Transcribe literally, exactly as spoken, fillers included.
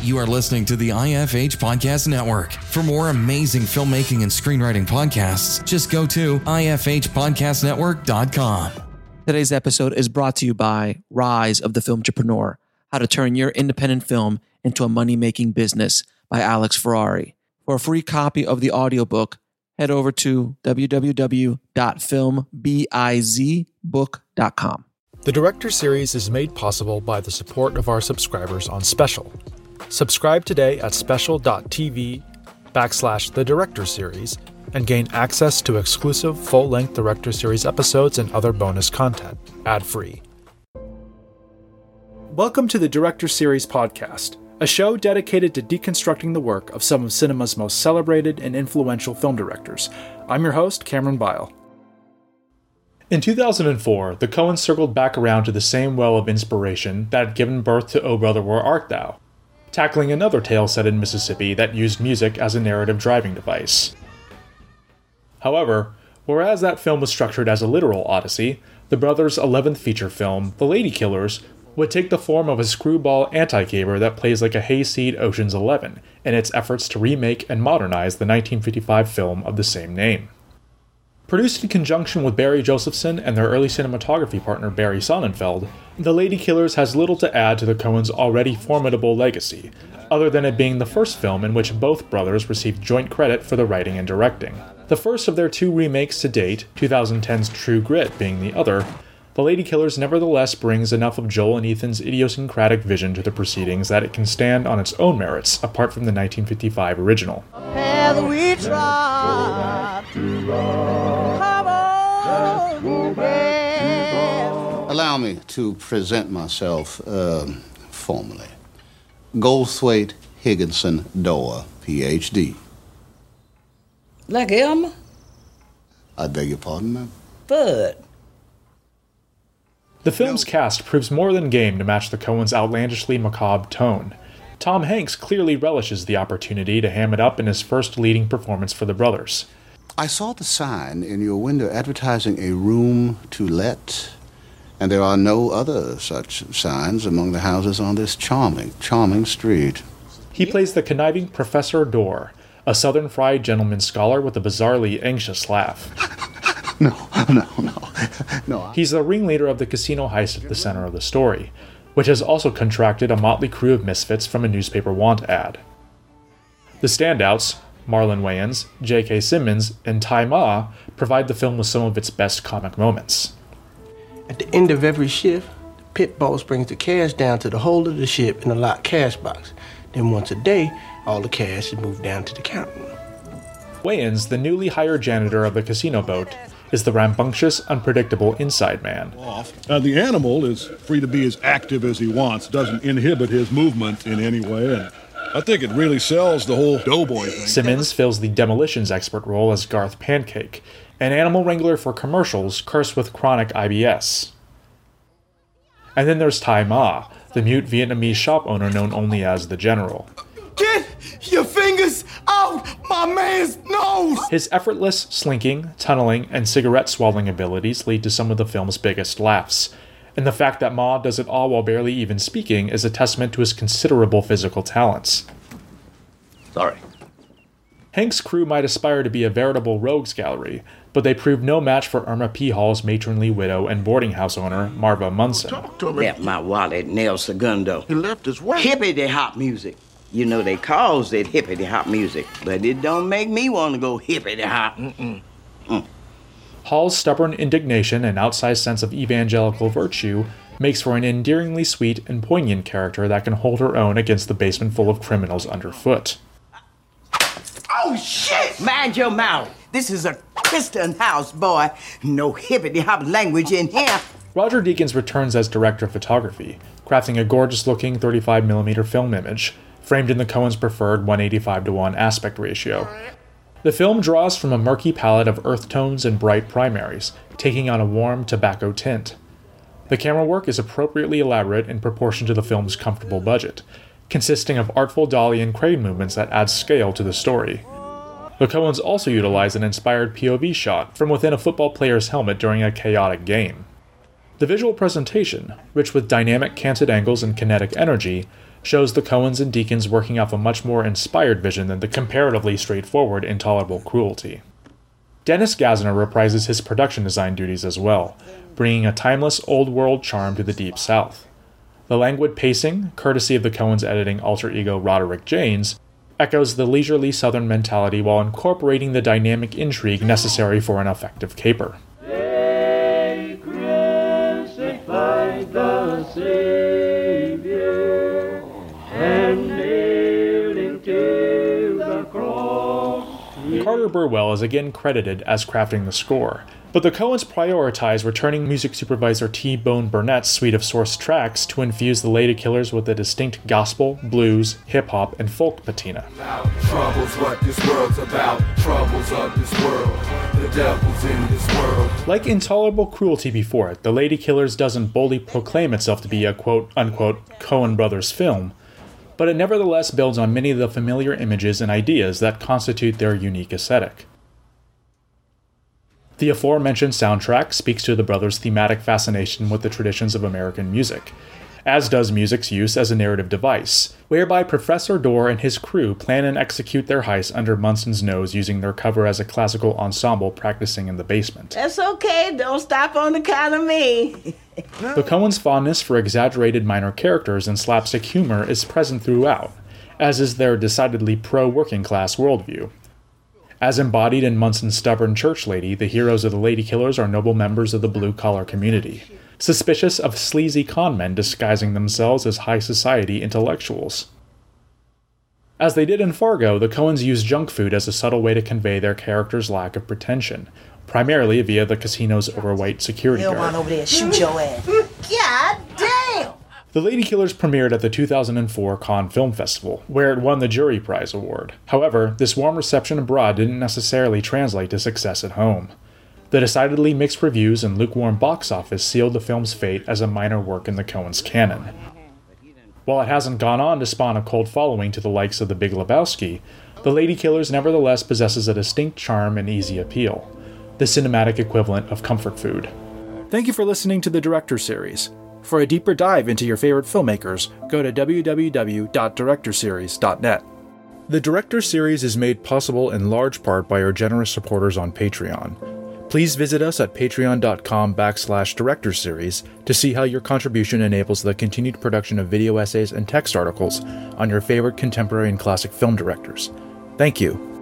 You are listening to the I F H Podcast Network. For more amazing filmmaking and screenwriting podcasts, just go to I F H podcast network dot com. Today's episode is brought to you by Rise of the Filmtrepreneur, How to Turn Your Independent Film into a Money-Making Business by Alex Ferrari. For a free copy of the audiobook, head over to w w w dot film biz book dot com. The Director Series is made possible by the support of our subscribers on Special. Subscribe today at special.tv backslash the Director Series and gain access to exclusive full-length Director Series episodes and other bonus content, ad-free. Welcome to the Director Series podcast, a show dedicated to deconstructing the work of some of cinema's most celebrated and influential film directors. I'm your host, Cameron Bile. In two thousand four, the Coens circled back around to the same well of inspiration that had given birth to O Brother, Where Art Thou?, tackling another tale set in Mississippi that used music as a narrative driving device. However, whereas that film was structured as a literal odyssey, the brothers' eleventh feature film, The Ladykillers, would take the form of a screwball anti-caber that plays like a hayseed Ocean's Eleven in its efforts to remake and modernize the nineteen fifty-five film of the same name. Produced in conjunction with Barry Josephson and their early cinematography partner Barry Sonnenfeld, The Ladykillers has little to add to the Coens' already formidable legacy, other than it being the first film in which both brothers received joint credit for the writing and directing. The first of their two remakes to date, twenty ten's True Grit being the other, The Ladykillers nevertheless brings enough of Joel and Ethan's idiosyncratic vision to the proceedings that it can stand on its own merits apart from the nineteen fifty-five original. We try to come on, yeah. Allow me to present myself uh, formally. Goldthwaite Higginson Doerr, P H D. Like Elmer? I beg your pardon, ma'am? Bud. The film's cast proves more than game to match the Coens' outlandishly macabre tone. Tom Hanks clearly relishes the opportunity to ham it up in his first leading performance for the brothers. I saw the sign in your window advertising a room to let, and there are no other such signs among the houses on this charming, charming street. He plays the conniving Professor Dorr, a Southern Fried Gentleman scholar with a bizarrely anxious laugh. No, no, no. no. He's the ringleader of the casino heist at the center of the story, which has also contracted a motley crew of misfits from a newspaper want ad. The standouts, Marlon Wayans, J K. Simmons, and Ty Ma, provide the film with some of its best comic moments. At the end of every shift, the pit boss brings the cash down to the hold of the ship in a locked cash box. Then once a day, all the cash is moved down to the counter. Wayans, the newly hired janitor of the casino boat, is the rambunctious, unpredictable inside man. Uh, the animal is free to be as active as he wants, doesn't inhibit his movement in any way, and I think it really sells the whole doughboy thing. Simmons fills the demolitions expert role as Garth Pancake, an animal wrangler for commercials cursed with chronic I B S. And then there's Ty Ma, the mute Vietnamese shop owner known only as the General. Get your fingers out my man's nose! His effortless slinking, tunneling, and cigarette-swallowing abilities lead to some of the film's biggest laughs, and the fact that Ma does it all while barely even speaking is a testament to his considerable physical talents. Sorry. Hank's crew might aspire to be a veritable rogues gallery, but they prove no match for Irma P. Hall's matronly widow and boarding house owner, Marva Munson. Talk to me. Left my wallet, nail segundo. He left his wife. Hippity-hop music. You know they calls it hippity-hop music, but it don't make me want to go hippity-hop. Mm-mm. Mm. Hall's stubborn indignation and outsized sense of evangelical virtue makes for an endearingly sweet and poignant character that can hold her own against the basement full of criminals underfoot. Oh, shit! Mind your mouth. This is a Christian house, boy. No hippity-hop language in here. Roger Deakins returns as director of photography, crafting a gorgeous-looking thirty-five millimeter film image, framed in the Coens' preferred one eighty-five to one aspect ratio. The film draws from a murky palette of earth tones and bright primaries, taking on a warm tobacco tint. The camera work is appropriately elaborate in proportion to the film's comfortable budget, consisting of artful dolly and crane movements that add scale to the story. The Coens also utilize an inspired P O V shot from within a football player's helmet during a chaotic game. The visual presentation, rich with dynamic canted angles and kinetic energy, shows the Coens and Deakins working off a much more inspired vision than the comparatively straightforward Intolerable Cruelty. Dennis Gassner reprises his production design duties as well, bringing a timeless old-world charm to the Deep South. The languid pacing, courtesy of the Coens' editing alter ego Roderick Jaynes, echoes the leisurely Southern mentality while incorporating the dynamic intrigue necessary for an effective caper. They crucified the Savior and nailed him to the cross. Carter Burwell is again credited as crafting the score, but the Coens prioritize returning music supervisor T-Bone Burnett's suite of source tracks to infuse the Ladykillers with a distinct gospel, blues, hip-hop, and folk patina. Troubles what this world's about, troubles of this world, the devil's in this world. Like Intolerable Cruelty before it, the Ladykillers doesn't boldly proclaim itself to be a quote-unquote Coen Brothers film, but it nevertheless builds on many of the familiar images and ideas that constitute their unique aesthetic. The aforementioned soundtrack speaks to the brothers' thematic fascination with the traditions of American music, as does music's use as a narrative device, whereby Professor Dorr and his crew plan and execute their heist under Munson's nose using their cover as a classical ensemble practicing in the basement. That's okay, don't stop on account of me. The Coens' fondness for exaggerated minor characters and slapstick humor is present throughout, as is their decidedly pro-working-class worldview. As embodied in Munson's stubborn church lady, the heroes of the Ladykillers are noble members of the blue-collar community, suspicious of sleazy conmen disguising themselves as high society intellectuals. As they did in Fargo, the Coens use junk food as a subtle way to convey their characters' lack of pretension, primarily via the casino's overweight security guard. He'll run over there and shoot your ass. God damn! The Ladykillers premiered at the two thousand four Cannes Film Festival, where it won the Jury Prize award. However, this warm reception abroad didn't necessarily translate to success at home. The decidedly mixed reviews and lukewarm box office sealed the film's fate as a minor work in the Coens' canon. While it hasn't gone on to spawn a cult following to the likes of The Big Lebowski, The Ladykillers nevertheless possesses a distinct charm and easy appeal, the cinematic equivalent of comfort food. Thank you for listening to the Director Series. For a deeper dive into your favorite filmmakers, go to w w w dot director series dot net. The Director Series is made possible in large part by our generous supporters on Patreon. Please visit us at patreon.com backslash director series to see how your contribution enables the continued production of video essays and text articles on your favorite contemporary and classic film directors. Thank you.